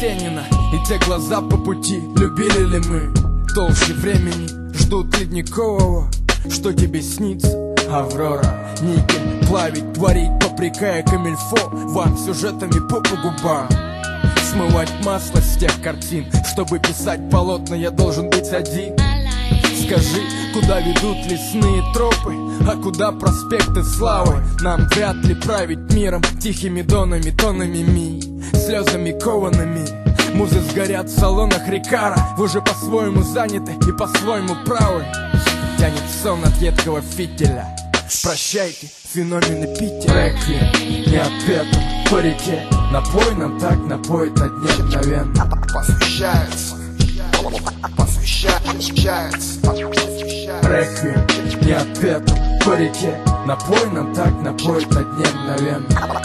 Есенина и те глаза по пути. Любили ли мы толще времени? Ждут ледникового, что тебе снится? Аврора, никель, плавить, творить, попрекая камильфо, вам сюжетами по губам. Смывать масло с тех картин, чтобы писать полотна, я должен быть один. Скажи, куда ведут лесные тропы, а куда проспекты славы? Нам вряд ли править миром тихими донами, тонами ми, слезами коваными. Музы сгорят в салонах Рикара, вы уже по-своему заняты и по-своему правы. Тянет сон от едкого фитиля. Прощайте, феномены Питера. Реквием не отпетым по реке, напой нам так напоит на дне мгновенно. Посвящается, посвящается. Реквием не отпетым по реке, напой нам так напоит на дне мгновенно.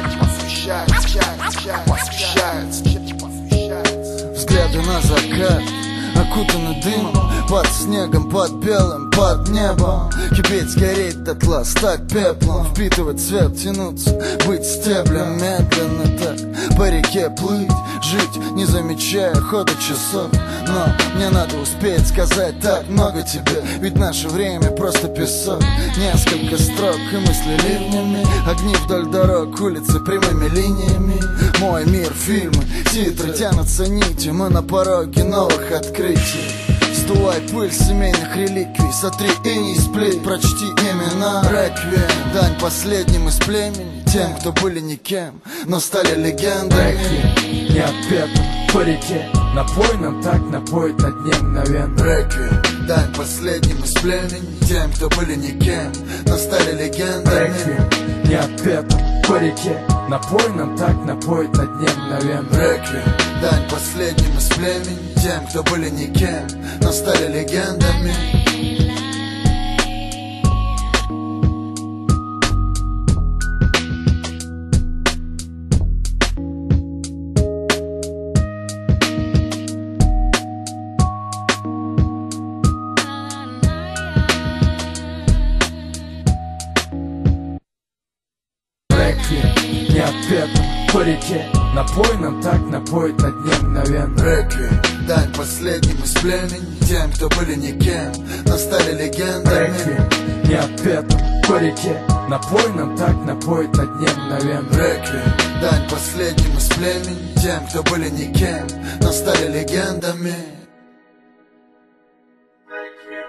Посвящается. Взгляды на закат, окутаны дымом, под снегом, под белым, под небом. Кипеть, гореть дотла, стать пеплом, впитывать цвет, тянуться, быть стеблем. Медленно так по реке плыть, жить, не замечая хода часов. Но мне надо успеть сказать так много тебе, ведь наше время просто песок. Несколько строк и мысли ливнями, огни вдоль дорог, улицы прямыми линиями. Мой мир, фильмы, титры тянутся нитью, мы на пороге новых открытий. Сдувай пыль семейных реликвий, сотри иней с плит, прочти имена. Реквием, дань последним из племени, тем, кто были никем, но стали легендами. Реквием не отпетым по реке, напой нам так напоит на дне мгновенно. Реквием, дань последним из племени, тем, кто были никем, но стали легендами. Реквием не отпетым по реке, напой нам так напоит на дне мгновенно. Реквием, дань последним из племени, тем, кто были никем, но стали легендами. Реквием не отпетым по реке, напой нам так напоит на дне мгновенно. Реквием, дань последним из племени, тем, кто были никем, но стали легендами. Реквием не отпетым по реке, напой нам так напоит на дне мгновенно. Реквием, дань последним из племени, тем, кто были никем, но стали легендами. Реквием.